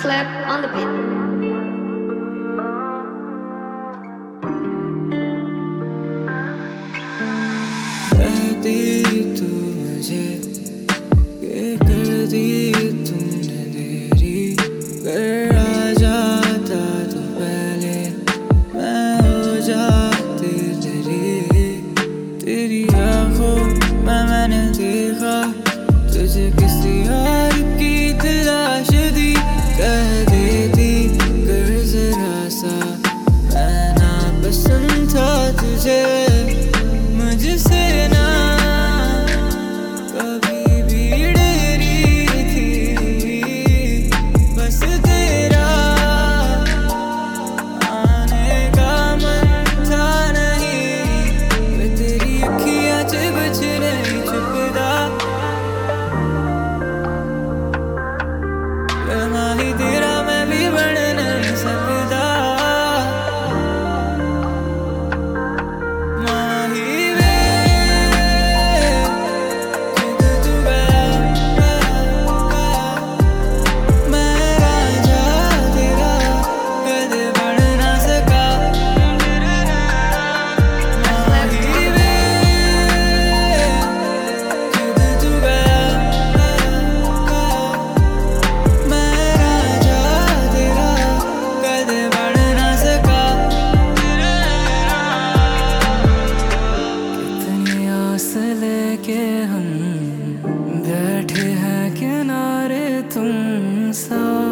Slap on the beat. कहती तू मुझे ये कर दी तूने देरी, कर आ जाता तो पहले मैं हो जाती तेरी। तेरी आँखों में मैंने देखा तुझे किसी और की तलाश दी। कह देती कर जरा सा, मैं ना पसंद था तुझे, मुझसे ना कभी भी डरी थी। बस तेरा आने का मन था नहीं, मैं तेरी अखियाँ कुछ नहीं छुपता। माही तेरा मैं भी बन नहीं सकता। लेके हम बैठे हैं किनारे तुम सा।